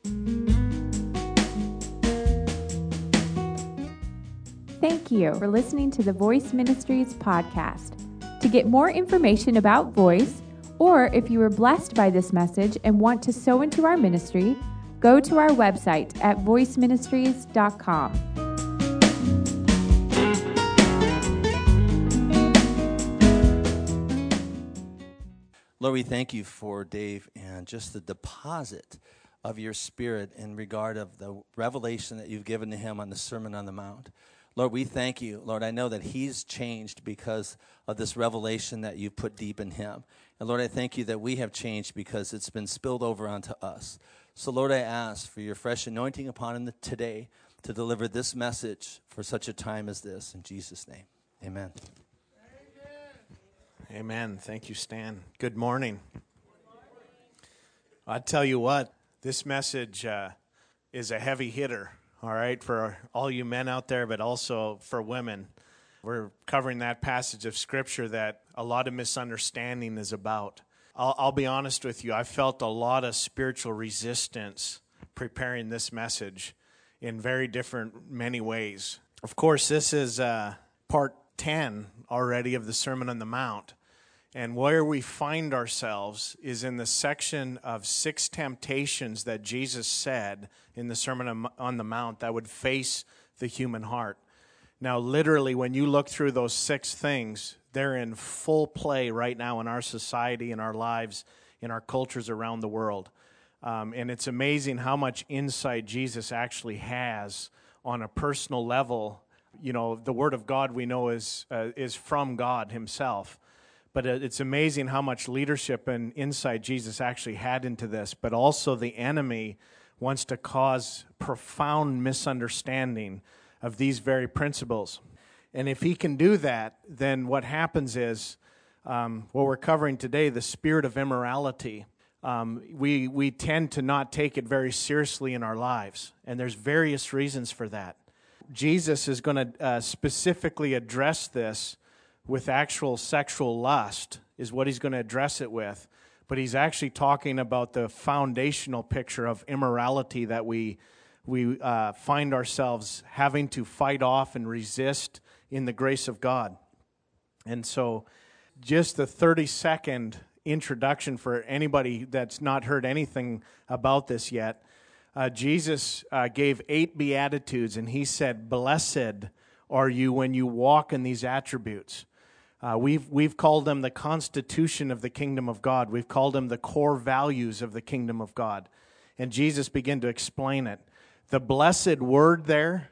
Thank you for listening to the Voice Ministries podcast. To get more information about Voice, or if you were blessed by this message and want to sow into our ministry, go to our website at voiceministries.com. Lord, we thank you for Dave and just the deposit of your Spirit in regard of the revelation that you've given to him on the Sermon on the Mount. Lord, we thank you. Lord, I know that he's changed because of this revelation that you've put deep in him. And Lord, I thank you that we have changed because it's been spilled over onto us. So Lord, I ask for your fresh anointing upon him today to deliver this message for such a time as this. In Jesus' name, amen. Amen. Thank you, Stan. Good morning. I tell you what, this message is a heavy hitter, all right, for all you men out there, but also for women. We're covering that passage of Scripture that a lot of misunderstanding is about. I'll be honest with you, I felt a lot of spiritual resistance preparing this message in very different, many ways. Of course, this is part 10 already of the Sermon on the Mount. And where we find ourselves is in the section of 6 temptations that Jesus said in the Sermon on the Mount that would face the human heart. Now, literally, when you look through those 6 things, they're in full play right now in our society, in our lives, in our cultures around the world. And it's amazing how much insight Jesus actually has on a personal level. You know, the Word of God we know is from God himself. But it's amazing how much leadership and insight Jesus actually had into this. But also the enemy wants to cause profound misunderstanding of these very principles. And if he can do that, then what happens is, what we're covering today, the spirit of immorality, we tend to not take it very seriously in our lives. And there's various reasons for that. Jesus is going to specifically address this with actual sexual lust, is what he's going to address it with. But he's actually talking about the foundational picture of immorality that we find ourselves having to fight off and resist in the grace of God. And so just the 30-second introduction for anybody that's not heard anything about this yet, Jesus gave 8 Beatitudes, and he said, "Blessed are you when you walk in these attributes." We've called them the constitution of the kingdom of God. We've called them the core values of the kingdom of God. And Jesus began to explain it. The blessed word there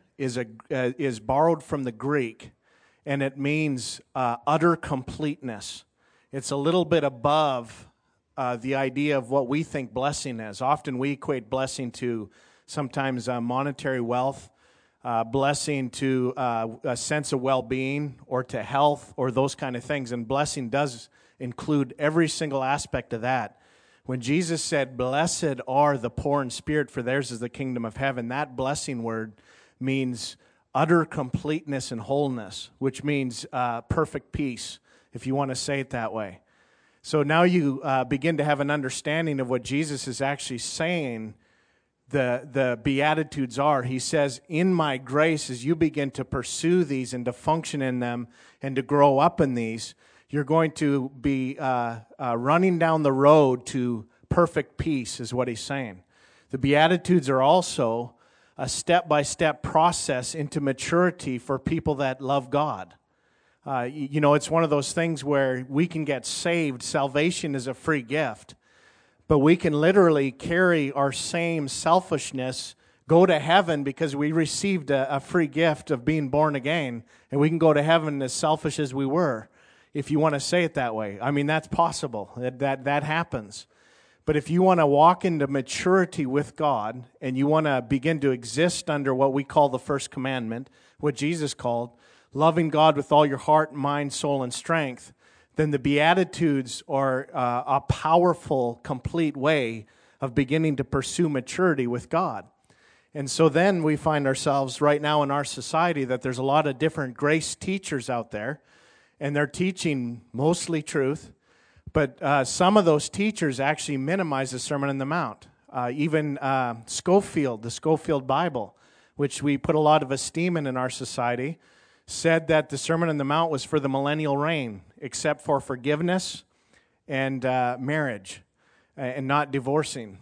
is borrowed from the Greek, and it means utter completeness. It's a little bit above the idea of what we think blessing is. Often we equate blessing to sometimes monetary wealth, blessing to a sense of well-being or to health or those kind of things. And blessing does include every single aspect of that. When Jesus said, "Blessed are the poor in spirit, for theirs is the kingdom of heaven," that blessing word means utter completeness and wholeness, which means perfect peace, if you want to say it that way. So now you begin to have an understanding of what Jesus is actually saying the Beatitudes are. He says, in my grace, as you begin to pursue these and to function in them and to grow up in these, you're going to be running down the road to perfect peace, is what he's saying. The Beatitudes are also a step-by-step process into maturity for people that love God. You know, it's one of those things where we can get saved. Salvation is a free gift. But we can literally carry our same selfishness, go to heaven because we received a free gift of being born again, and we can go to heaven as selfish as we were, if you want to say it that way. I mean, that's possible. That happens. But if you want to walk into maturity with God, and you want to begin to exist under what we call the first commandment, what Jesus called, loving God with all your heart, mind, soul, and strength, then the Beatitudes are a powerful, complete way of beginning to pursue maturity with God. And so then we find ourselves right now in our society that there's a lot of different grace teachers out there, and they're teaching mostly truth, but some of those teachers actually minimize the Sermon on the Mount. Even Scofield, the Scofield Bible, which we put a lot of esteem in our society, said that the Sermon on the Mount was for the millennial reign, except for forgiveness and marriage, and not divorcing.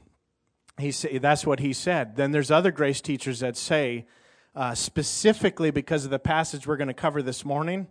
That's what he said. Then there's other grace teachers that say, specifically because of the passage we're going to cover this morning,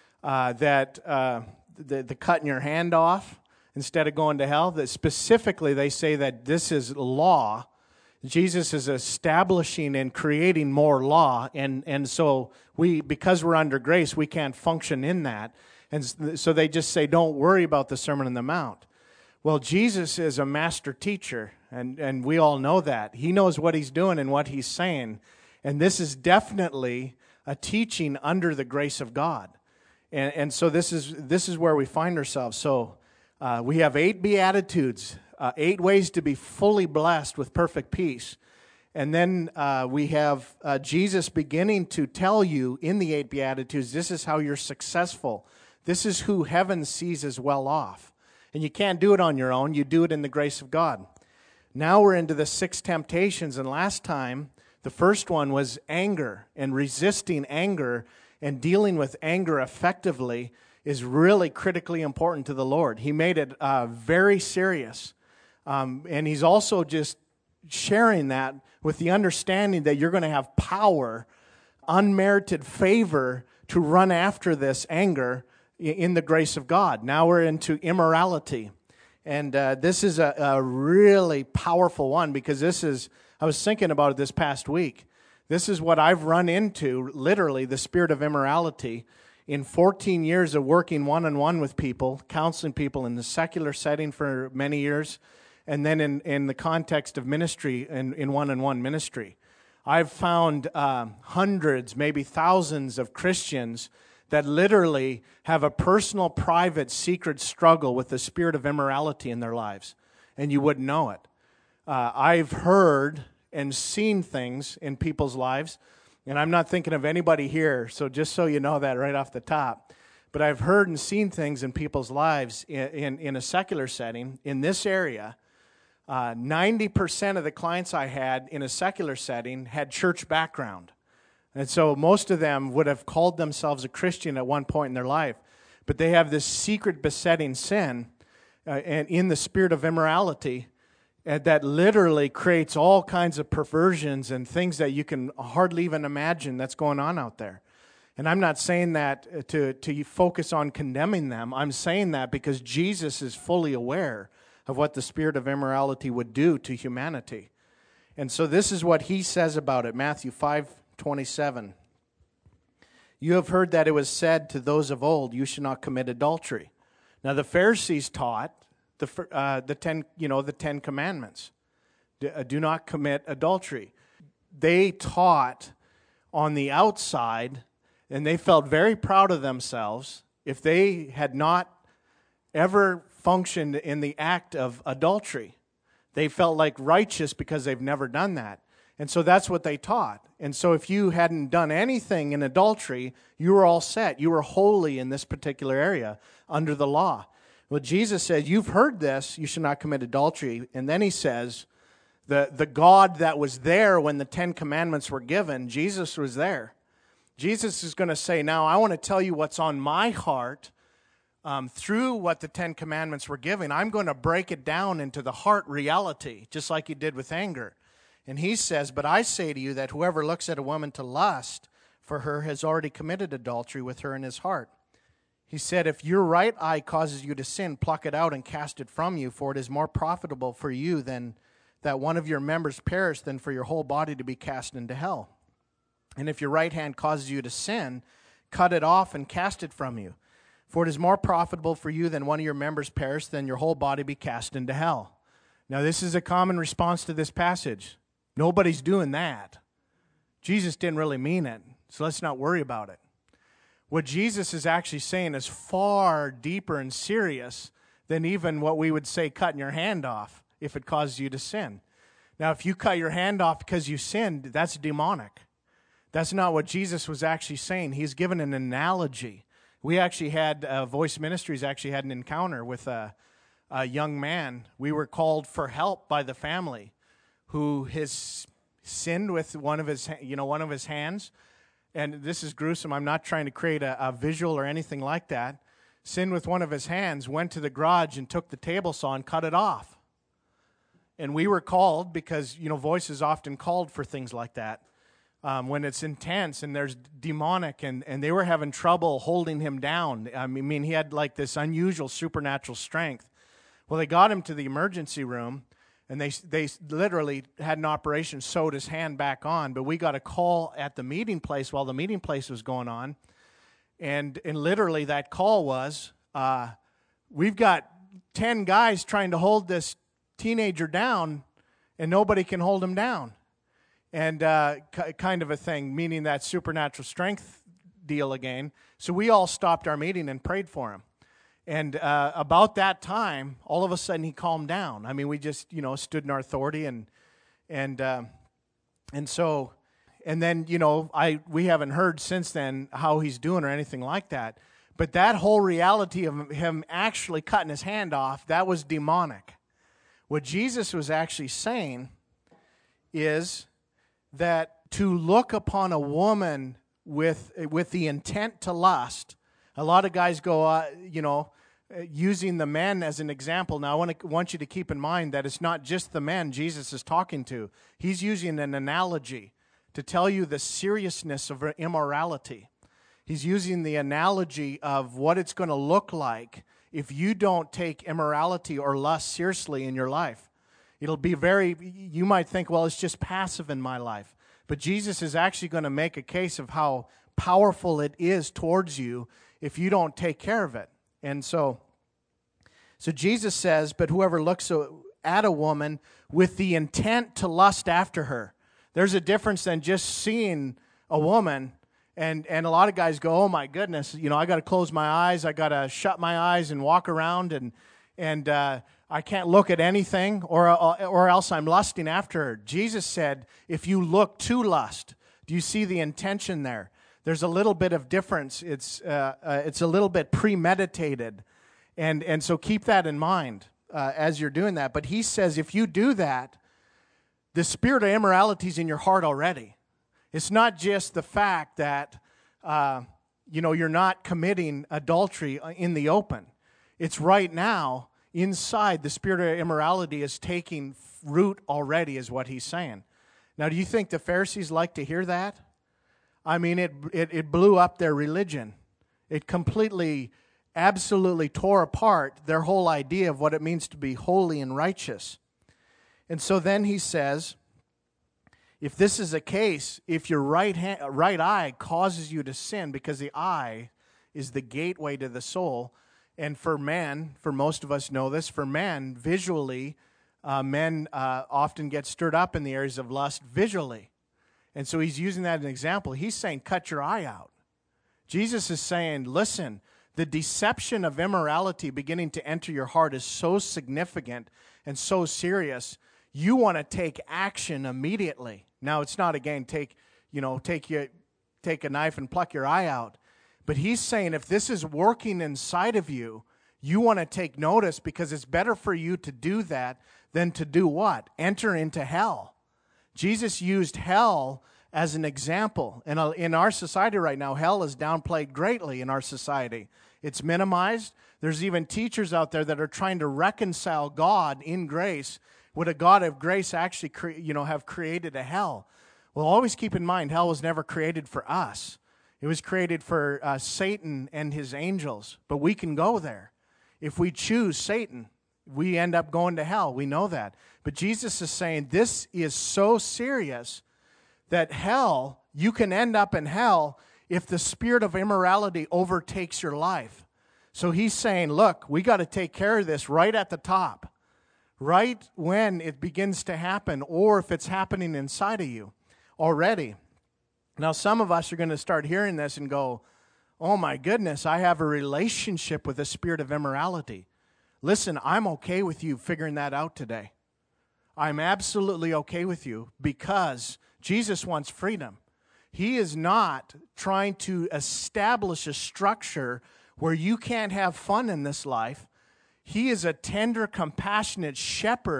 that the cutting your hand off instead of going to hell, that specifically they say that this is law. Jesus is establishing and creating more law, and so because we're under grace, we can't function in that. And so they just say, don't worry about the Sermon on the Mount. Well, Jesus is a master teacher, and we all know that. He knows what he's doing and what he's saying. And this is definitely a teaching under the grace of God. And so this is where we find ourselves. So we have 8 Beatitudes, 8 ways to be fully blessed with perfect peace. And then we have Jesus beginning to tell you in the 8 Beatitudes, this is how you're successful. This is who heaven sees as well off. And you can't do it on your own. You do it in the grace of God. Now we're into the 6 temptations. And last time, the first one was anger, and resisting anger and dealing with anger effectively is really critically important to the Lord. He made it very serious. And he's also just sharing that with the understanding that you're going to have power, unmerited favor to run after this anger in the grace of God. Now we're into immorality. And this is a really powerful one, because I was thinking about it this past week. This is what I've run into, literally, the spirit of immorality, in 14 years of working one-on-one with people, counseling people in the secular setting for many years, and then in the context of ministry, in one-on-one ministry. I've found hundreds, maybe thousands of Christians that literally have a personal, private, secret struggle with the spirit of immorality in their lives, and you wouldn't know it. I've heard and seen things in people's lives, and I'm not thinking of anybody here, so just so you know that right off the top, but I've heard and seen things in people's lives in a secular setting in this area. 90% of the clients I had in a secular setting had church background. And so most of them would have called themselves a Christian at one point in their life. But they have this secret besetting sin and in the spirit of immorality that literally creates all kinds of perversions and things that you can hardly even imagine that's going on out there. And I'm not saying that to focus on condemning them. I'm saying that because Jesus is fully aware of what the spirit of immorality would do to humanity. And so this is what he says about it, Matthew 5:27. You have heard that it was said to those of old, you should not commit adultery. Now the Pharisees taught the 10 commandments. Do not commit adultery. They taught on the outside, and they felt very proud of themselves if they had not ever functioned in the act of adultery. They felt like righteous because they've never done that. And so that's what they taught. And so if you hadn't done anything in adultery, you were all set. You were holy in this particular area under the law. Well, Jesus said, you've heard this, you should not commit adultery. And then he says, the God that was there when the 10 commandments were given, Jesus was there. Jesus is going to say, now I want to tell you what's on my heart through what the 10 commandments were given. I'm going to break it down into the heart reality, just like he did with anger. And he says, but I say to you that whoever looks at a woman to lust for her has already committed adultery with her in his heart. He said, if your right eye causes you to sin, pluck it out and cast it from you, for it is more profitable for you than that one of your members perish than for your whole body to be cast into hell. And if your right hand causes you to sin, cut it off and cast it from you. For it is more profitable for you than one of your members perish than your whole body be cast into hell. Now this is a common response to this passage. Nobody's doing that. Jesus didn't really mean it, so let's not worry about it. What Jesus is actually saying is far deeper and serious than even what we would say cutting your hand off if it causes you to sin. Now, if you cut your hand off because you sinned, that's demonic. That's not what Jesus was actually saying. He's given an analogy. We actually had, Voice Ministries actually had an encounter with a young man. We were called for help by the family who has sinned with one of his hands. And this is gruesome. I'm not trying to create a visual or anything like that. Sinned with one of his hands, went to the garage and took the table saw and cut it off. And we were called because, Voice is often called for things like that. When it's intense and there's demonic, and they were having trouble holding him down. I mean, he had like this unusual supernatural strength. Well, they got him to the emergency room, and they literally had an operation, sewed his hand back on. But we got a call at the meeting place while the meeting place was going on. And literally that call was, we've got 10 guys trying to hold this teenager down, and nobody can hold him down. And kind of a thing, meaning that supernatural strength deal again. So we all stopped our meeting and prayed for him. And about that time, all of a sudden he calmed down. I mean, we just, stood in our authority, and so... And then, we haven't heard since then how he's doing or anything like that. But that whole reality of him actually cutting his hand off, that was demonic. What Jesus was actually saying is that to look upon a woman with the intent to lust, a lot of guys go, using the men as an example. Now, I want you to keep in mind that it's not just the men Jesus is talking to. He's using an analogy to tell you the seriousness of immorality. He's using the analogy of what it's going to look like if you don't take immorality or lust seriously in your life. It'll be you might think, well, it's just passive in my life. But Jesus is actually going to make a case of how powerful it is towards you if you don't take care of it. And so Jesus says, but whoever looks at a woman with the intent to lust after her. There's a difference than just seeing a woman, and a lot of guys go, oh my goodness, I got to close my eyes, I got to shut my eyes and walk around, and I can't look at anything, or else I'm lusting after her. Jesus said, if you look to lust, do you see the intention there? There's a little bit of difference. It's a little bit premeditated, and so keep that in mind as you're doing that. But he says, if you do that, the spirit of immorality is in your heart already. It's not just the fact that, you're not committing adultery in the open. It's right now, inside, the spirit of immorality is taking root already, is what he's saying. Now, do you think the Pharisees like to hear that? I mean, it blew up their religion. It completely, absolutely tore apart their whole idea of what it means to be holy and righteous. And so then he says, if this is the case, if your right eye causes you to sin, because the eye is the gateway to the soul, and for men, for most of us know this, for men, visually, men often get stirred up in the areas of lust visually. And so he's using that as an example. He's saying, cut your eye out. Jesus is saying, listen, the deception of immorality beginning to enter your heart is so significant and so serious. You want to take action immediately. Now, it's not, again, take a knife and pluck your eye out. But he's saying if this is working inside of you, you want to take notice, because it's better for you to do that than to do what? Enter into hell. Jesus used hell as an example. And in our society right now, hell is downplayed greatly in our society. It's minimized. There's even teachers out there that are trying to reconcile God in grace. Would a God of grace actually have created a hell? Well, always keep in mind, hell was never created for us. It was created for Satan and his angels. But we can go there. If we choose Satan, we end up going to hell. We know that. But Jesus is saying this is so serious that hell, you can end up in hell if the spirit of immorality overtakes your life. So he's saying, look, we got to take care of this right at the top. Right when it begins to happen, or if it's happening inside of you already. Now, some of us are going to start hearing this and go, oh my goodness, I have a relationship with the spirit of immorality. Listen, I'm okay with you figuring that out today. I'm absolutely okay with you, because Jesus wants freedom. He is not trying to establish a structure where you can't have fun in this life. He is a tender, compassionate shepherd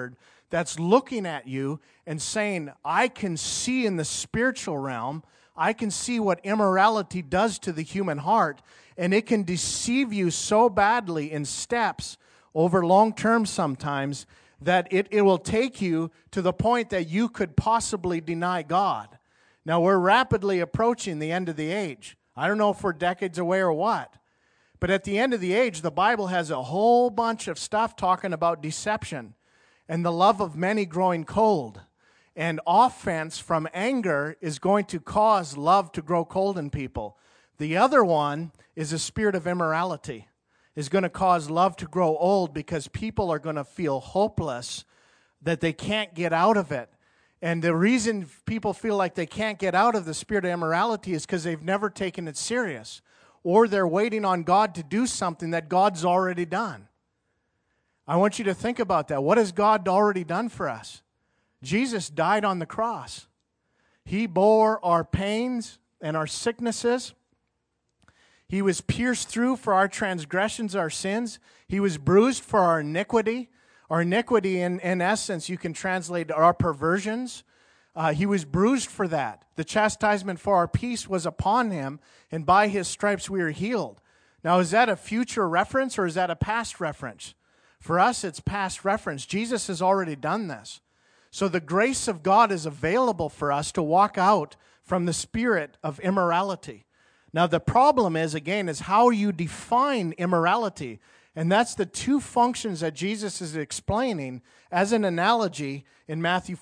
that's looking at you and saying, I can see in the spiritual realm, I can see what immorality does to the human heart, and it can deceive you so badly in steps over long term sometimes that it will take you to the point that you could possibly deny God. Now, we're rapidly approaching the end of the age. I don't know if we're decades away or what. But at the end of the age, the Bible has a whole bunch of stuff talking about deception and the love of many growing cold. And offense from anger is going to cause love to grow cold in people. The other one is a spirit of immorality, is going to cause love to grow old because people are going to feel hopeless that they can't get out of it. And the reason people feel like they can't get out of the spirit of immorality is because they've never taken it serious, or they're waiting on God to do something that God's already done. I want you to think about that. What has God already done for us? Jesus died on the cross. He bore our pains and our sicknesses. He was pierced through for our transgressions, our sins. He was bruised for our iniquity. Our iniquity, in essence, you can translate our perversions. He was bruised for that. The chastisement for our peace was upon him, and by his stripes we are healed. Now, is that a future reference or is that a past reference? For us, it's past reference. Jesus has already done this. So the grace of God is available for us to walk out from the spirit of immorality. Now, the problem is, again, is how you define immorality. And that's the two functions that Jesus is explaining as an analogy in Matthew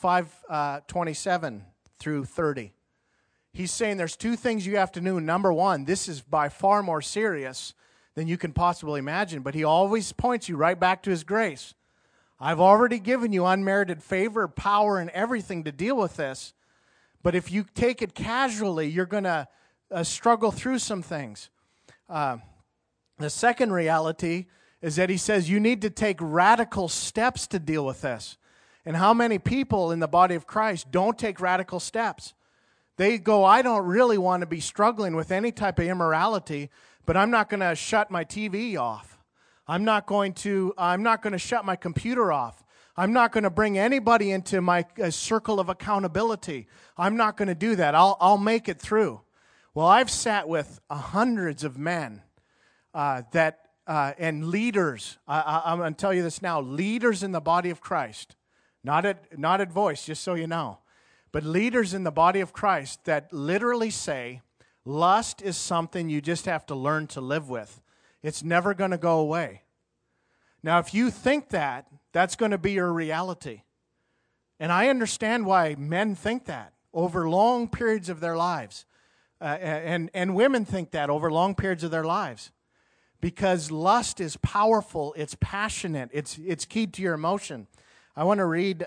5:27 through 30. He's saying there's two things you have to know. Number one, this is by far more serious than you can possibly imagine, but he always points you right back to his grace. I've already given you unmerited favor, power, and everything to deal with this, but if you take it casually, you're going to struggle through some things. The second reality is that he says you need to take radical steps to deal with this. And how many people in the body of Christ don't take radical steps? They go, I don't really want to be struggling with any type of immorality, but I'm not going to shut my TV off. I'm not going to shut my computer off. I'm not going to bring anybody into my circle of accountability. I'm not going to do that. I'll make it through. Well, I've sat with hundreds of men and leaders. I'm going to tell you this now. Leaders in the body of Christ, not at Voice, just so you know, but leaders in the body of Christ that literally say, lust is something you just have to learn to live with. It's never going to go away. Now, if you think that, that's going to be your reality. And I understand why men think that over long periods of their lives. And women think that over long periods of their lives. Because lust is powerful, it's passionate, it's keyed to your emotion. I want to read,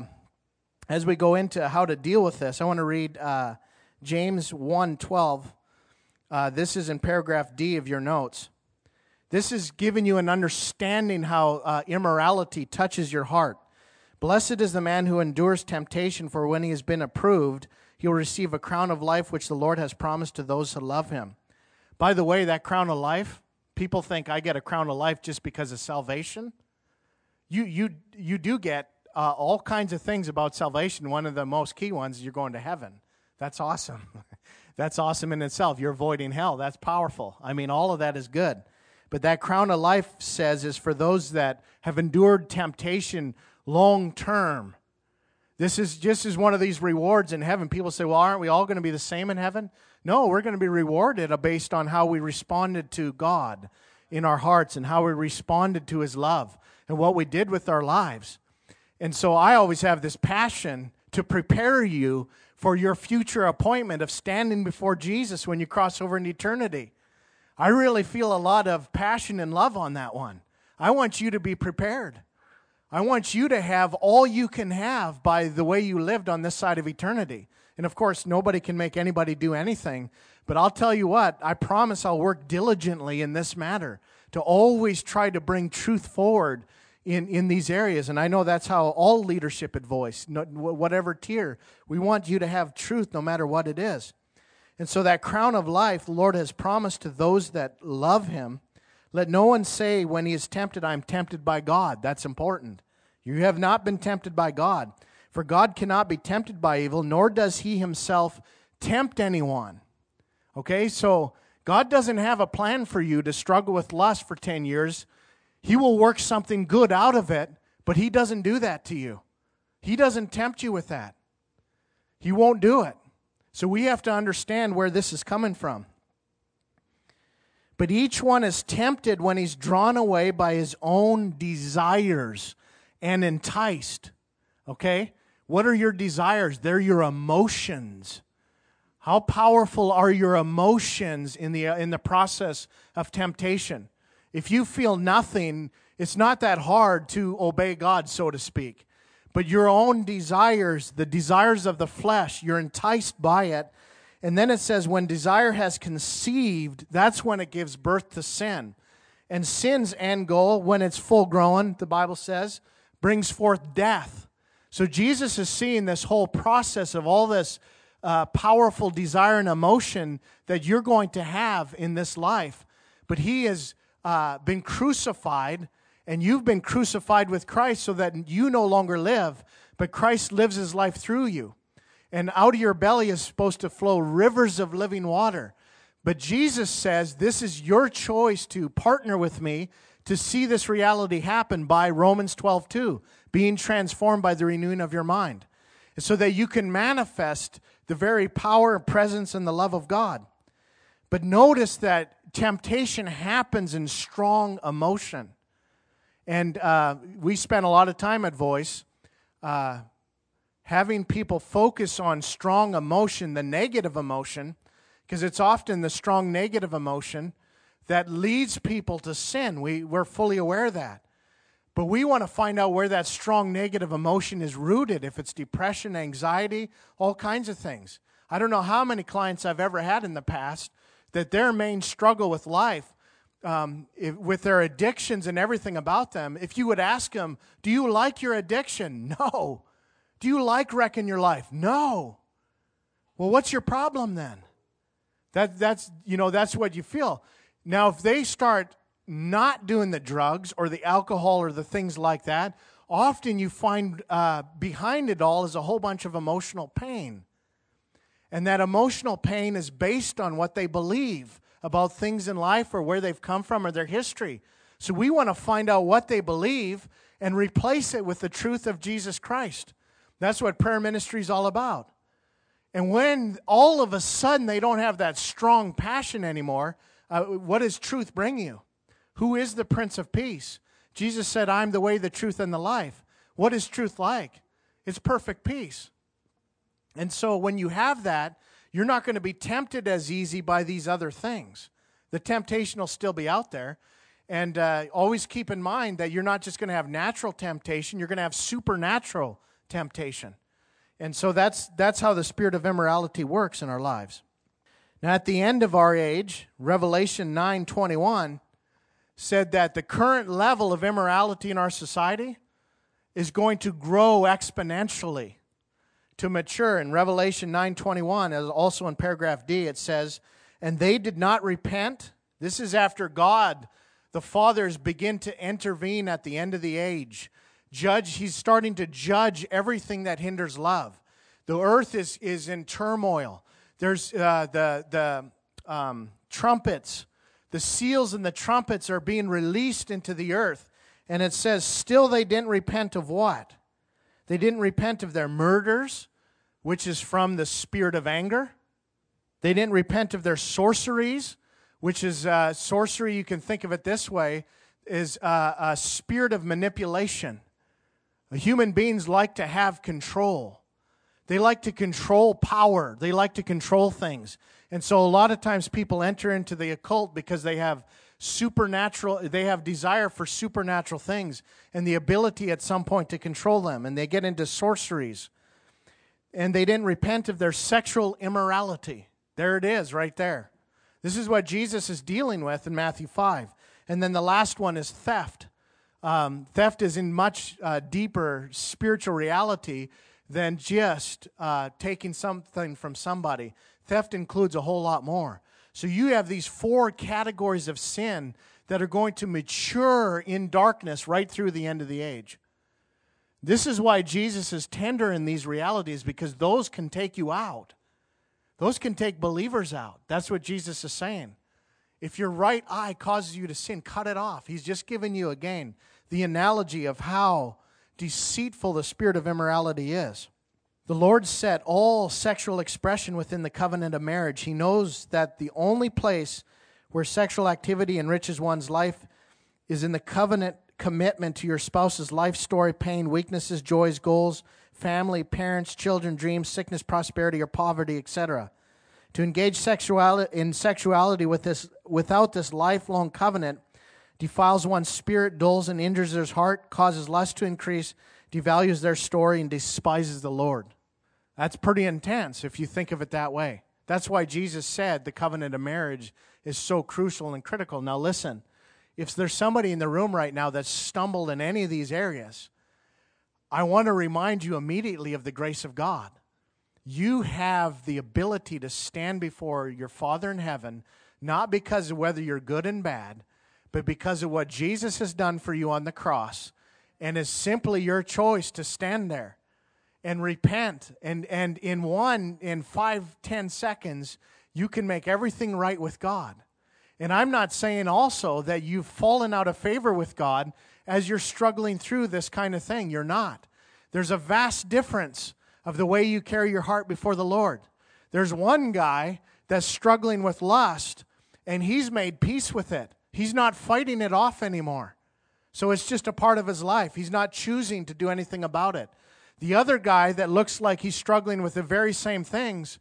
as we go into how to deal with this, I want to read James 1:12. This is in paragraph D of your notes. This is giving you an understanding how immorality touches your heart. Blessed is the man who endures temptation, for when he has been approved, he will receive a crown of life which the Lord has promised to those who love him. By the way, that crown of life, people think I get a crown of life just because of salvation. You do get all kinds of things about salvation. One of the most key ones is you're going to heaven. That's awesome. That's awesome in itself. You're avoiding hell. That's powerful. I mean, all of that is good. But that crown of life says is for those that have endured temptation long term. This is just as one of these rewards in heaven. People say, well, aren't we all going to be the same in heaven? No, we're going to be rewarded based on how we responded to God in our hearts and how we responded to his love and what we did with our lives. And so I always have this passion to prepare you for your future appointment of standing before Jesus when you cross over into eternity. I really feel a lot of passion and love on that one. I want you to be prepared. I want you to have all you can have by the way you lived on this side of eternity. And of course, nobody can make anybody do anything. But I'll tell you what, I promise I'll work diligently in this matter to always try to bring truth forward in these areas. And I know that's how all leadership at Voice, whatever tier, we want you to have truth no matter what it is. And so that crown of life the Lord has promised to those that love him. Let no one say when he is tempted, I'm tempted by God. That's important. You have not been tempted by God. For God cannot be tempted by evil, nor does he himself tempt anyone. Okay, so God doesn't have a plan for you to struggle with lust for 10 years. He will work something good out of it, but he doesn't do that to you. He doesn't tempt you with that. He won't do it. So we have to understand where this is coming from. But each one is tempted when he's drawn away by his own desires and enticed. Okay? What are your desires? They're your emotions. How powerful are your emotions in the process of temptation? If you feel nothing, it's not that hard to obey God, so to speak. But your own desires, the desires of the flesh, you're enticed by it. And then it says, when desire has conceived, that's when it gives birth to sin. And sin's end goal, when it's full grown, the Bible says, brings forth death. So Jesus is seeing this whole process of all this powerful desire and emotion that you're going to have in this life. But he has been crucified, and you've been crucified with Christ so that you no longer live, but Christ lives his life through you. And out of your belly is supposed to flow rivers of living water. But Jesus says, this is your choice to partner with me to see this reality happen by Romans 12:2, being transformed by the renewing of your mind, so that you can manifest the very power, presence, and the love of God. But notice that temptation happens in strong emotion. And we spent a lot of time at Voice having people focus on strong emotion, the negative emotion, because it's often the strong negative emotion that leads people to sin. We're fully aware of that. But we want to find out where that strong negative emotion is rooted, if it's depression, anxiety, all kinds of things. I don't know how many clients I've ever had in the past that their main struggle with life, with their addictions and everything about them, if you would ask them, do you like your addiction? No. Do you like wrecking your life? No. Well, what's your problem then? That's what you feel. Now, if they start not doing the drugs or the alcohol or the things like that, often you find behind it all is a whole bunch of emotional pain. And that emotional pain is based on what they believe about things in life or where they've come from or their history. So we want to find out what they believe and replace it with the truth of Jesus Christ. That's what prayer ministry is all about. And when all of a sudden they don't have that strong passion anymore, what does truth bring you? Who is the Prince of Peace? Jesus said, I'm the way, the truth, and the life. What is truth like? It's perfect peace. And so when you have that, you're not going to be tempted as easy by these other things. The temptation will still be out there. And always keep in mind that you're not just going to have natural temptation, you're going to have supernatural temptation. And so that's how the spirit of immorality works in our lives. Now at the end of our age, Revelation 9:21 said that the current level of immorality in our society is going to grow exponentially to mature. In Revelation 9:21, as also in paragraph D, it says, and they did not repent. This is after God, the fathers, begin to intervene at the end of the age. He's starting to judge everything that hinders love. The earth is in turmoil. There's the trumpets. The seals and the trumpets are being released into the earth. And it says, still they didn't repent of what? They didn't repent of their murders, which is from the spirit of anger. They didn't repent of their sorceries, which is sorcery, you can think of it this way, is a spirit of manipulation. Human beings like to have control. They like to control power. They like to control things. And so a lot of times people enter into the occult because they have desire for supernatural things and the ability at some point to control them. And they get into sorceries. And they didn't repent of their sexual immorality. There it is, right there. This is what Jesus is dealing with in Matthew 5. And then the last one is theft. Theft is in much deeper spiritual reality than just taking something from somebody. Theft includes a whole lot more. So you have these 4 categories of sin that are going to mature in darkness right through the end of the age. This is why Jesus is tender in these realities, because those can take you out. Those can take believers out. That's what Jesus is saying. If your right eye causes you to sin, cut it off. He's just giving you, again, the analogy of how deceitful the spirit of immorality is. The Lord set all sexual expression within the covenant of marriage. He knows that the only place where sexual activity enriches one's life is in the covenant commitment to your spouse's life story, pain, weaknesses, joys, goals, family, parents, children, dreams, sickness, prosperity, or poverty, etc. To engage in sexuality without this lifelong covenant defiles one's spirit, dulls and injures their heart, causes lust to increase, devalues their story, and despises the Lord. That's pretty intense if you think of it that way. That's why Jesus said the covenant of marriage is so crucial and critical. Now listen, if there's somebody in the room right now that's stumbled in any of these areas, I want to remind you immediately of the grace of God. You have the ability to stand before your Father in heaven, not because of whether you're good and bad, but because of what Jesus has done for you on the cross. And it's simply your choice to stand there and repent. And in 5-10 seconds, you can make everything right with God. And I'm not saying also that you've fallen out of favor with God as you're struggling through this kind of thing. You're not. There's a vast difference of the way you carry your heart before the Lord. There's one guy that's struggling with lust, and he's made peace with it. He's not fighting it off anymore. So it's just a part of his life. He's not choosing to do anything about it. The other guy that looks like he's struggling with the very same things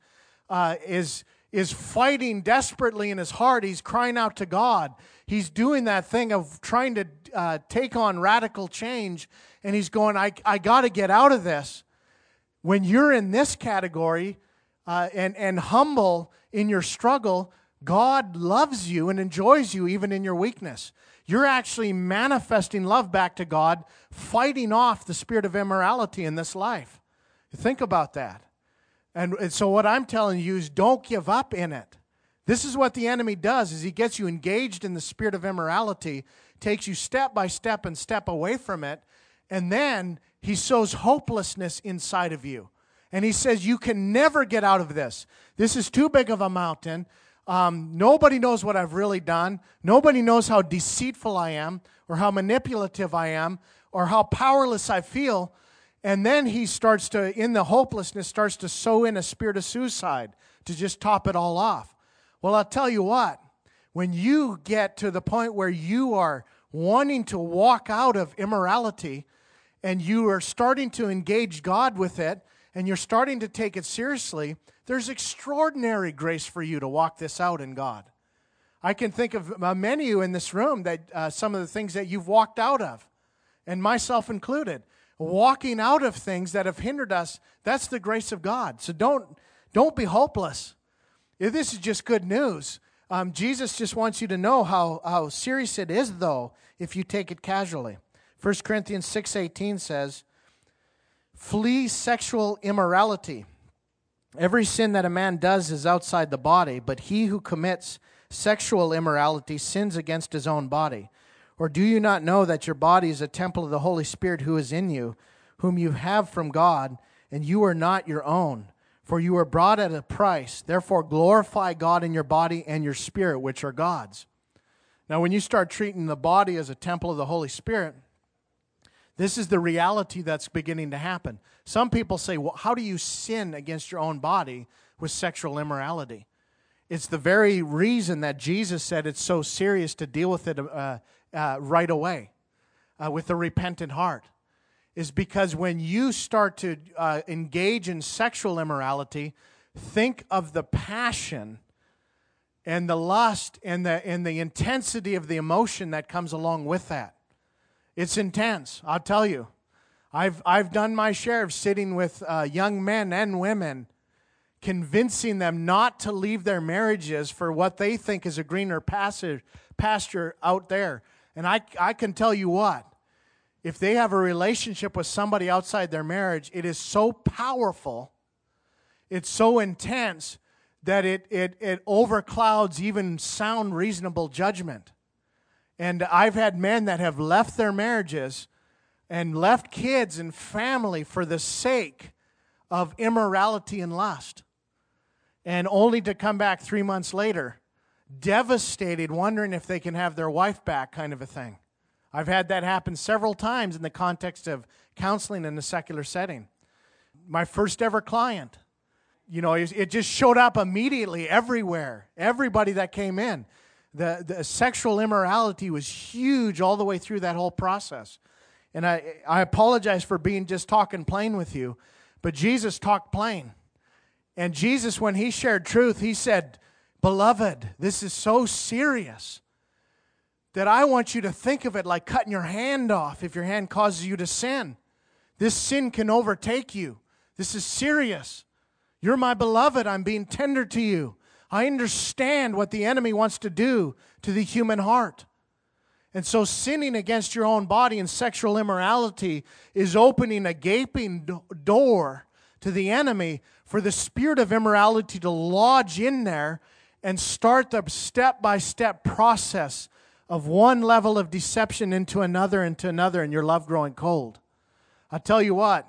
is fighting desperately in his heart. He's crying out to God. He's doing that thing of trying to take on radical change, and he's going, I got to get out of this. When you're in this category and humble in your struggle, God loves you and enjoys you even in your weakness. You're actually manifesting love back to God, fighting off the spirit of immorality in this life. Think about that. And so what I'm telling you is don't give up in it. This is what the enemy does, is he gets you engaged in the spirit of immorality, takes you step by step and step away from it, and then he sows hopelessness inside of you. And he says, you can never get out of this. This is too big of a mountain. Nobody knows what I've really done. Nobody knows how deceitful I am, or how manipulative I am, or how powerless I feel. And then he starts to, in the hopelessness, starts to sow in a spirit of suicide to just top it all off. Well, I'll tell you what, when you get to the point where you are wanting to walk out of immorality, and you are starting to engage God with it, and you're starting to take it seriously, there's extraordinary grace for you to walk this out in God. I can think of many of you in this room that some of the things that you've walked out of, and myself included. Walking out of things that have hindered us, that's the grace of God. So don't be hopeless. This is just good news. Jesus just wants you to know how serious it is, though, if you take it casually. 1 Corinthians 6:18 says, flee sexual immorality. Every sin that a man does is outside the body, but he who commits sexual immorality sins against his own body. Or do you not know that your body is a temple of the Holy Spirit who is in you, whom you have from God, and you are not your own? For you were bought at a price. Therefore glorify God in your body and your spirit, which are God's. Now when you start treating the body as a temple of the Holy Spirit, this is the reality that's beginning to happen. Some people say, well, how do you sin against your own body with sexual immorality? It's the very reason that Jesus said it's so serious to deal with it right away with a repentant heart, is because when you start to engage in sexual immorality, think of the passion and the lust and the intensity of the emotion that comes along with that. It's intense, I'll tell you. I've done my share of sitting with young men and women, convincing them not to leave their marriages for what they think is a greener pasture out there. And I can tell you what, if they have a relationship with somebody outside their marriage, it is so powerful, it's so intense, that it overclouds even sound, reasonable judgment. And I've had men that have left their marriages and left kids and family for the sake of immorality and lust. And only to come back 3 months later, devastated, wondering if they can have their wife back, kind of a thing. I've had that happen several times in the context of counseling in a secular setting. My first ever client, it just showed up immediately everywhere. Everybody that came in. The sexual immorality was huge all the way through that whole process. And I apologize for being just talking plain with you, but Jesus talked plain. And Jesus, when he shared truth, he said, "Beloved, this is so serious that I want you to think of it like cutting your hand off if your hand causes you to sin. This sin can overtake you. This is serious. You're my beloved. I'm being tender to you. I understand what the enemy wants to do to the human heart." And so sinning against your own body in sexual immorality is opening a gaping door to the enemy for the spirit of immorality to lodge in there and start the step-by-step process of one level of deception into another, and your love growing cold. I'll tell you what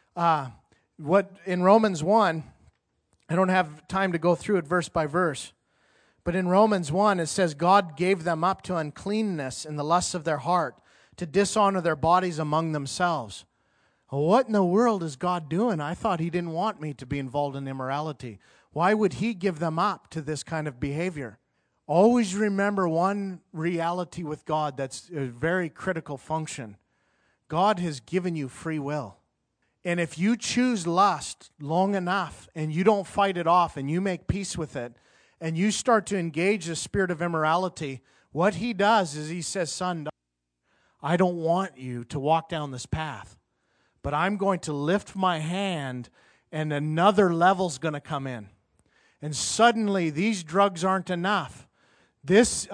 in Romans 1, I don't have time to go through it verse by verse, but in Romans 1 it says, God gave them up to uncleanness in the lusts of their heart, to dishonor their bodies among themselves. What in the world is God doing? I thought He didn't want me to be involved in immorality. Why would He give them up to this kind of behavior? Always remember one reality with God that's a very critical function. God has given you free will. And if you choose lust long enough and you don't fight it off and you make peace with it and you start to engage the spirit of immorality, what He does is He says, "Son, I don't want you to walk down this path, but I'm going to lift my hand and another level's going to come in." And suddenly these drugs aren't enough. This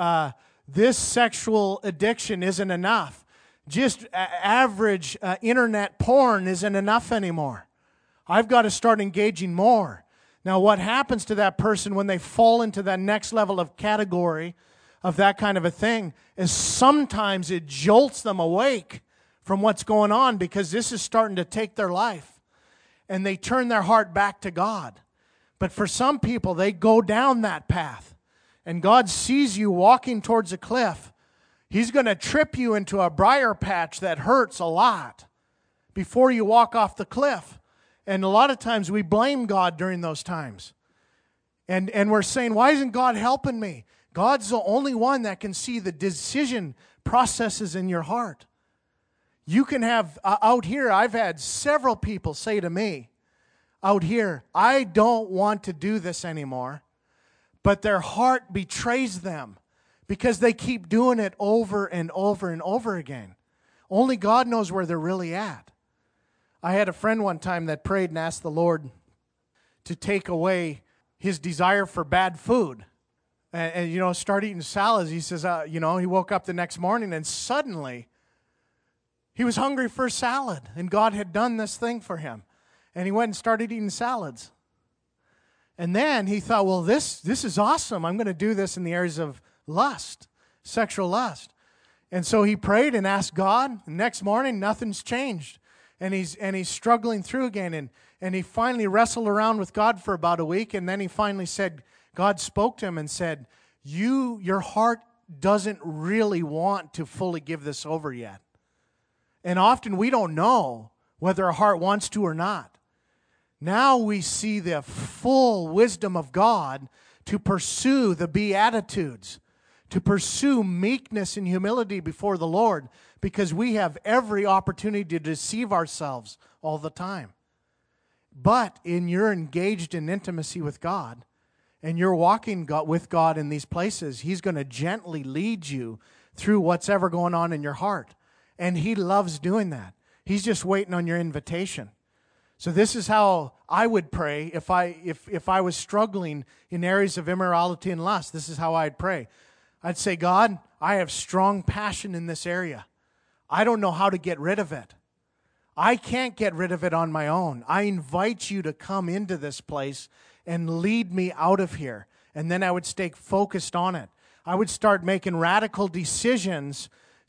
sexual addiction isn't enough. Just average internet porn isn't enough anymore. I've got to start engaging more. Now, what happens to that person when they fall into that next level of category of that kind of a thing is sometimes it jolts them awake from what's going on, because this is starting to take their life. And they turn their heart back to God. But for some people, they go down that path. And God sees you walking towards a cliff. He's going to trip you into a briar patch that hurts a lot before you walk off the cliff. And a lot of times we blame God during those times. And we're saying, why isn't God helping me? God's the only one that can see the decision processes in your heart. You can have, out here, I've had several people say to me, out here, I don't want to do this anymore. But their heart betrays them because they keep doing it over and over and over again. Only God knows where they're really at. I had a friend one time that prayed and asked the Lord to take away his desire for bad food. And start eating salads. He says, he woke up the next morning and suddenly he was hungry for salad. And God had done this thing for him. And he went and started eating salads. And then he thought, well, this is awesome. I'm going to do this in the areas of lust, sexual lust. And so he prayed and asked God. The next morning, nothing's changed. And he's struggling through again. And he finally wrestled around with God for about a week. And then he finally said, God spoke to him and said, your heart doesn't really want to fully give this over yet. And often we don't know whether our heart wants to or not. Now we see the full wisdom of God to pursue the Beatitudes, to pursue meekness and humility before the Lord, because we have every opportunity to deceive ourselves all the time. But you're engaged in intimacy with God, and you're walking with God in these places, He's going to gently lead you through what's ever going on in your heart. And He loves doing that. He's just waiting on your invitation. So this is how I would pray if I was struggling in areas of immorality and lust. This is how I'd pray. I'd say, God, I have strong passion in this area. I don't know how to get rid of it. I can't get rid of it on my own. I invite you to come into this place and lead me out of here. And then I would stay focused on it. I would start making radical decisions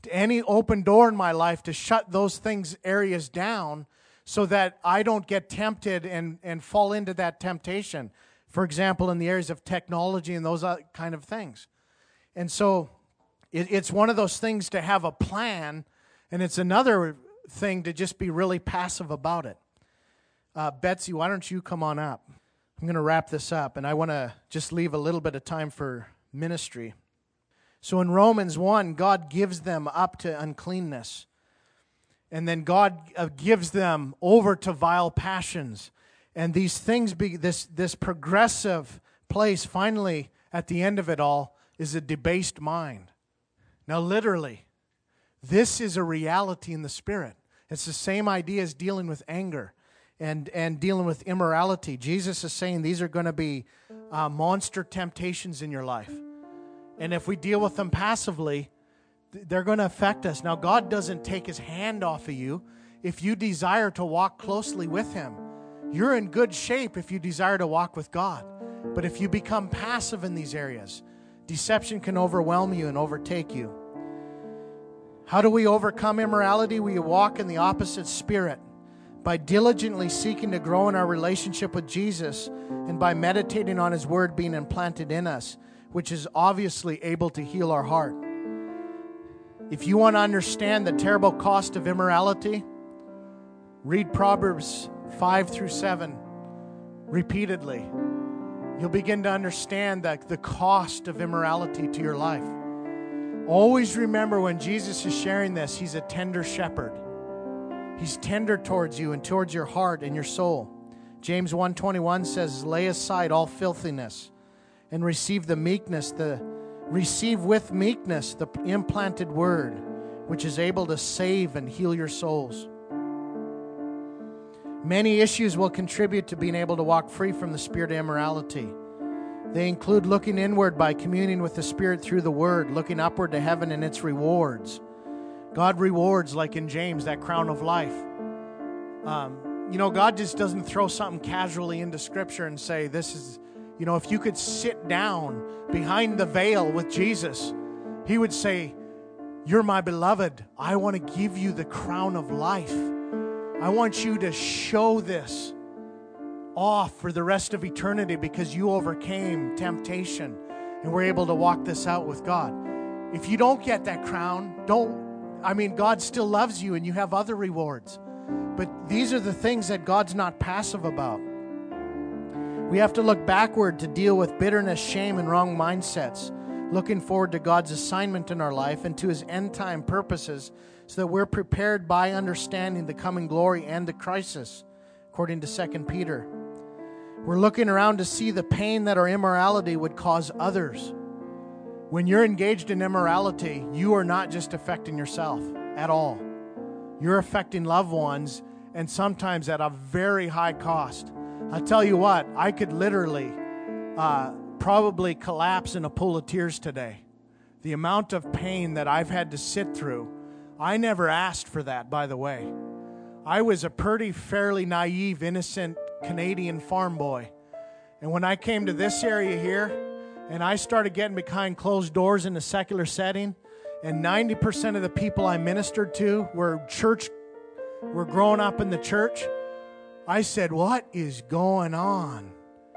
any open door in my life to shut those areas down so that I don't get tempted and fall into that temptation. For example, in the areas of technology and those kind of things. And so it's one of those things to have a plan, and it's another thing to just be really passive about it. Betsy, why don't you come on up? I'm going to wrap this up, and I want to just leave a little bit of time for ministry. So in Romans 1, God gives them up to uncleanness. And then God gives them over to vile passions. And these things, this progressive place, finally, at the end of it all, is a debased mind. Now, literally, this is a reality in the Spirit. It's the same idea as dealing with anger and dealing with immorality. Jesus is saying these are going to be monster temptations in your life. And if we deal with them passively, they're going to affect us. Now, God doesn't take His hand off of you if you desire to walk closely with Him. You're in good shape if you desire to walk with God. But if you become passive in these areas, deception can overwhelm you and overtake you. How do we overcome immorality? We walk in the opposite spirit by diligently seeking to grow in our relationship with Jesus and by meditating on His Word being implanted in us, which is obviously able to heal our heart. If you want to understand the terrible cost of immorality, read Proverbs 5 through 7 repeatedly. You'll begin to understand the cost of immorality to your life. Always remember when Jesus is sharing this, He's a tender shepherd. He's tender towards you and towards your heart and your soul. James 1:21 says, lay aside all filthiness and receive with meekness the implanted word, which is able to save and heal your souls. Many issues will contribute to being able to walk free from the spirit of immorality. They include looking inward by communing with the Spirit through the Word, looking upward to heaven and its rewards. God rewards, like in James, that crown of life. God just doesn't throw something casually into Scripture and say, this is, if you could sit down behind the veil with Jesus, He would say, you're my beloved. I want to give you the crown of life. I want you to show this off for the rest of eternity because you overcame temptation and were able to walk this out with God. If you don't get that crown, God still loves you and you have other rewards. But these are the things that God's not passive about. We have to look backward to deal with bitterness, shame, and wrong mindsets, looking forward to God's assignment in our life and to His end-time purposes so that we're prepared by understanding the coming glory and the crisis, according to 2 Peter. We're looking around to see the pain that our immorality would cause others. When you're engaged in immorality, you are not just affecting yourself at all. You're affecting loved ones, and sometimes at a very high cost. I'll tell you what, I could literally probably collapse in a pool of tears today. The amount of pain that I've had to sit through. I never asked for that, by the way. I was a fairly naive, innocent Canadian farm boy. And when I came to this area here, and I started getting behind closed doors in a secular setting, and 90% of the people I ministered to were growing up in the church, I said, what is going on?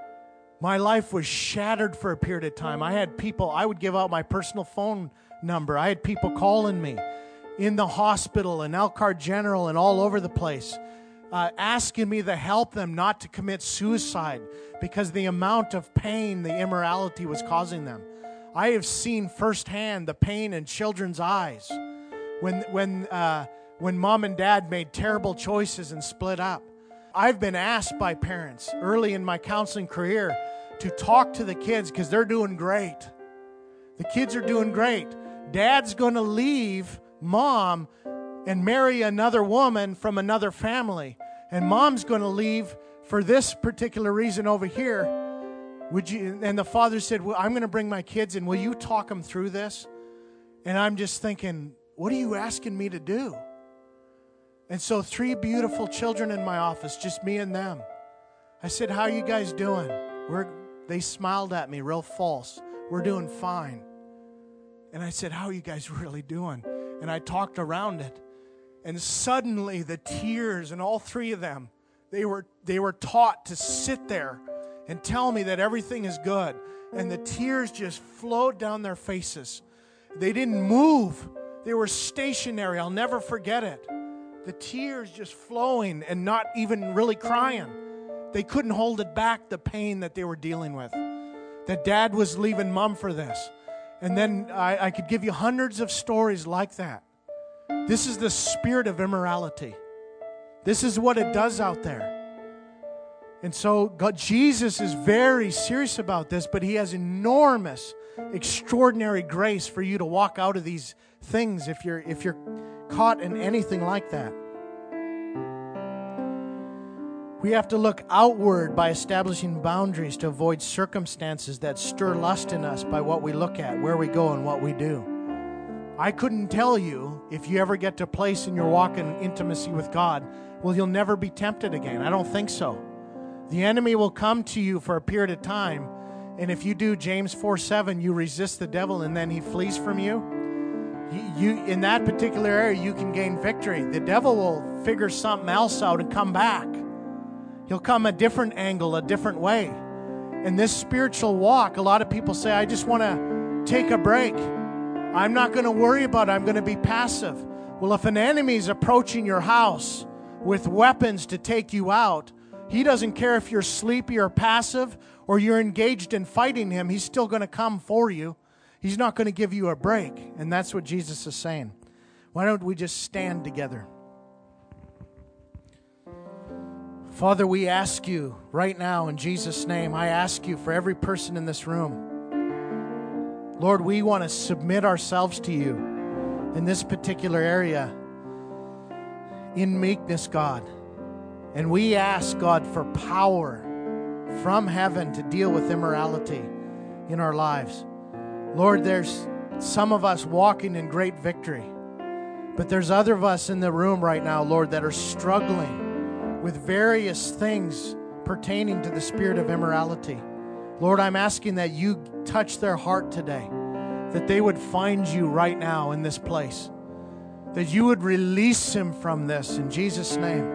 My life was shattered for a period of time. I would give out my personal phone number. I had people calling me in the hospital and Elkhart General and all over the place, asking me to help them not to commit suicide because the amount of pain the immorality was causing them. I have seen firsthand the pain in children's eyes when mom and dad made terrible choices and split up. I've been asked by parents early in my counseling career to talk to the kids because they're doing great. The kids are doing great. Dad's going to leave mom and marry another woman from another family. And mom's going to leave for this particular reason over here. Would you? And the father said, well, I'm going to bring my kids in. Will you talk them through this? And I'm just thinking, what are you asking me to do? And so 3 beautiful children in my office, just me and them. I said, how are you guys doing? They smiled at me real false. We're doing fine. And I said, how are you guys really doing? and I talked around it. And suddenly the tears, and all three of them, they were taught to sit there and tell me that everything is good. And the tears just flowed down their faces. They didn't move. They were stationary. I'll never forget it. The tears just flowing and not even really crying. They couldn't hold it back, the pain that they were dealing with. That Dad was leaving Mom for this. And then I could give you hundreds of stories like that. This is the spirit of immorality. This is what it does out there. And so Jesus is very serious about this, but He has enormous, extraordinary grace for you to walk out of these things if you're caught in anything like that. We have to look outward by establishing boundaries to avoid circumstances that stir lust in us by what we look at, where we go, and what we do. I couldn't tell you if you ever get to a place in your walk in intimacy with God, well, you'll never be tempted again. I don't think so. The enemy will come to you for a period of time, and if you do James 4:7, you resist the devil and then he flees from you. You in that particular area, you can gain victory. The devil will figure something else out and come back. He'll come a different angle, a different way. In this spiritual walk, a lot of people say, I just want to take a break. I'm not going to worry about it. I'm going to be passive. Well, if an enemy is approaching your house with weapons to take you out, he doesn't care if you're sleepy or passive or you're engaged in fighting him. He's still going to come for you. He's not going to give you a break. And that's what Jesus is saying. Why don't we just stand together? Father, we ask you right now in Jesus' name, I ask you for every person in this room. Lord, we want to submit ourselves to you in this particular area in meekness, God. And we ask, God, for power from heaven to deal with immorality in our lives. Lord, there's some of us walking in great victory, but there's other of us in the room right now, Lord, that are struggling with various things pertaining to the spirit of immorality. Lord, I'm asking that you touch their heart today, that they would find you right now in this place, that you would release him from this in Jesus' name.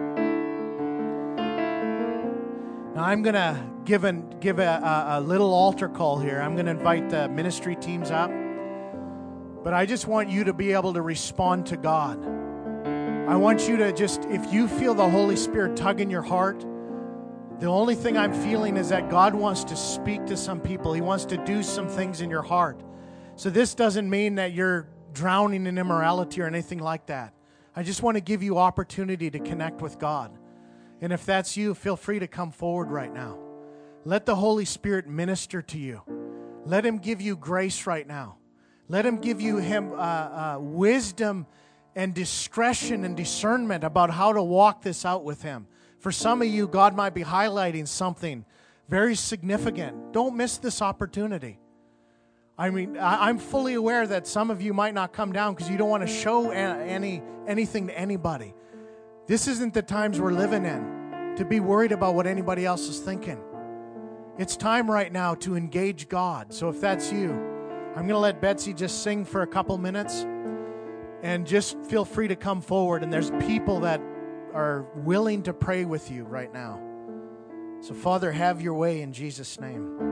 Now I'm going to give a little altar call here. I'm going to invite the ministry teams up, but I just want you to be able to respond to God. I want you to just, if you feel the Holy Spirit tugging your heart, the only thing I'm feeling is that God wants to speak to some people. He wants to do some things in your heart. So this doesn't mean that you're drowning in immorality or anything like that. I just want to give you opportunity to connect with God. And if that's you, feel free to come forward right now. Let the Holy Spirit minister to you. Let Him give you grace right now. Let Him give you wisdom and discretion and discernment about how to walk this out with Him. For some of you, God might be highlighting something very significant. Don't miss this opportunity. I mean, I'm fully aware that some of you might not come down because you don't want to show anything to anybody. This isn't the times we're living in to be worried about what anybody else is thinking. It's time right now to engage God. So if that's you, I'm going to let Betsy just sing for a couple minutes. And just feel free to come forward. And there's people that are willing to pray with you right now. So, Father, have your way in Jesus' name.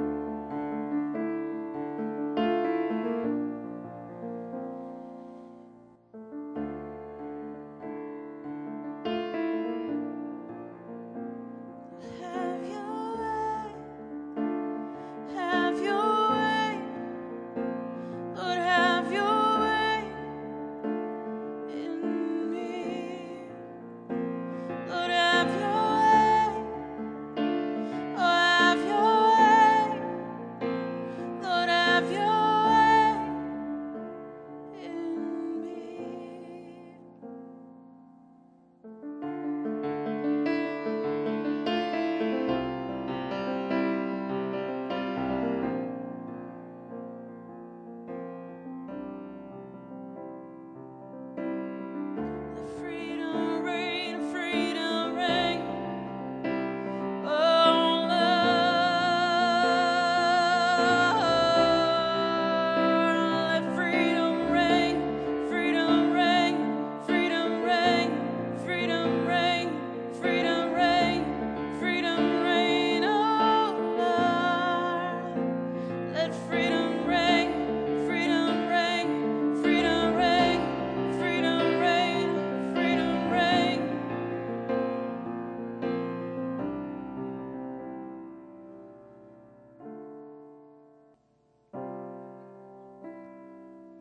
Have your way.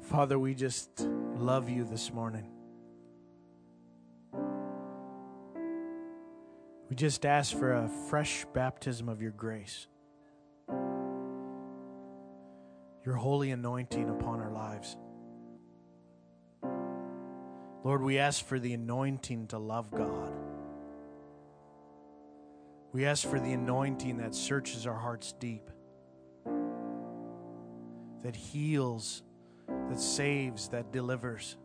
Father, we just love you this morning. We just ask for a fresh baptism of your grace, your holy anointing upon our lives. Lord, we ask for the anointing to love God. We ask for the anointing that searches our hearts deep, that heals, that saves, that delivers.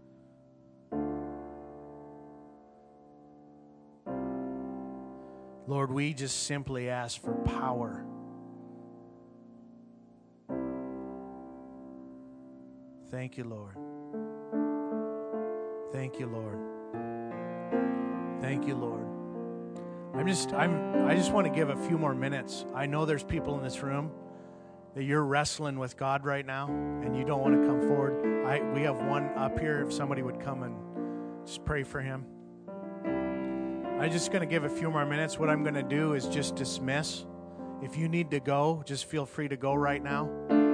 Lord, we just simply ask for power. Thank you, Lord. Thank you, Lord. Thank you, Lord. I just want to give a few more minutes. I know there's people in this room that you're wrestling with God right now, and you don't want to come forward. We have one up here. If somebody would come and just pray for him. I'm just going to give a few more minutes. What I'm going to do is just dismiss. If you need to go, just feel free to go right now.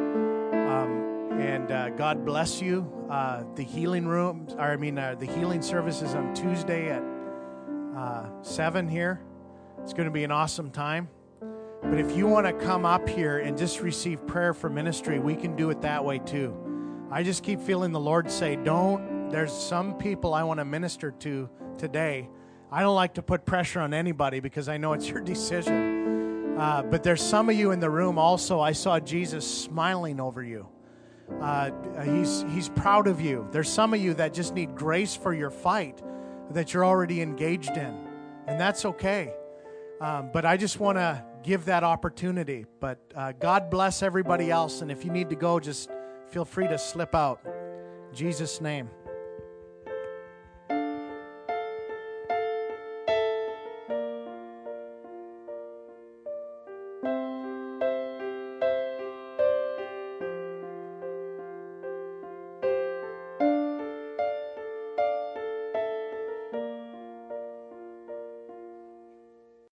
God bless you. The healing room, the healing service is on Tuesday at 7 here. It's going to be an awesome time. But if you want to come up here and just receive prayer for ministry, we can do it that way too. I just keep feeling the Lord say, there's some people I want to minister to today. I don't like to put pressure on anybody because I know it's your decision. But there's some of you in the room also, I saw Jesus smiling over you. He's proud of you. There's some of you that just need grace for your fight that you're already engaged in. And that's okay. But I just want to give that opportunity. But God bless everybody else. And if you need to go, just feel free to slip out. In Jesus' name.